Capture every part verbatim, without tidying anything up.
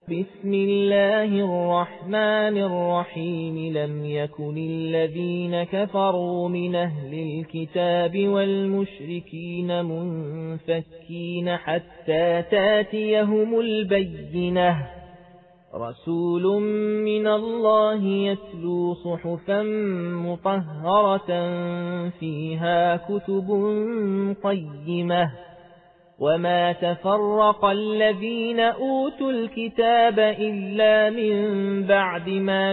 بسم الله الرحمن الرحيم لم يكن الذين كفروا من أهل الكتاب والمشركين منفكين حتى تاتيهم البينة رسول من الله يتلو صحفا مطهرة فيها كتب قيمة وما تفرق الذين أوتوا الكتاب إلا من بعد ما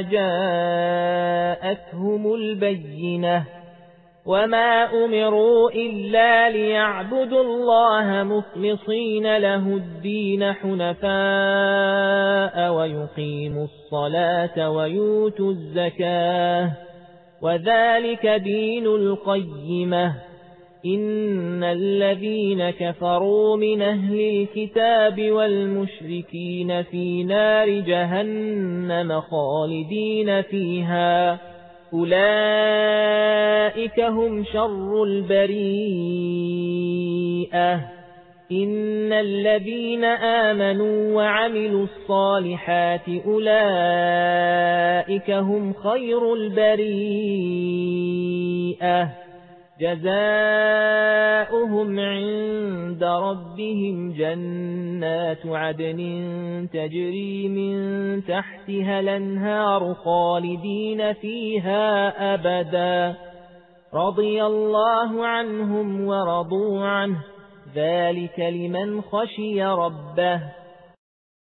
جاءتهم البينة وما أمروا إلا ليعبدوا الله مخلصين له الدين حنفاء ويقيموا الصلاة ويؤتوا الزكاة وذلك دين القيمة إن الذين كفروا من أهل الكتاب والمشركين في نار جهنم خالدين فيها أولئك هم شر البريئة إن الذين آمنوا وعملوا الصالحات أولئك هم خير البريئة جزاؤهم عند ربهم جنات عدن تجري من تحتها الأنهار خالدين فيها أبدا رضي الله عنهم ورضوا عنه ذلك لمن خشي ربه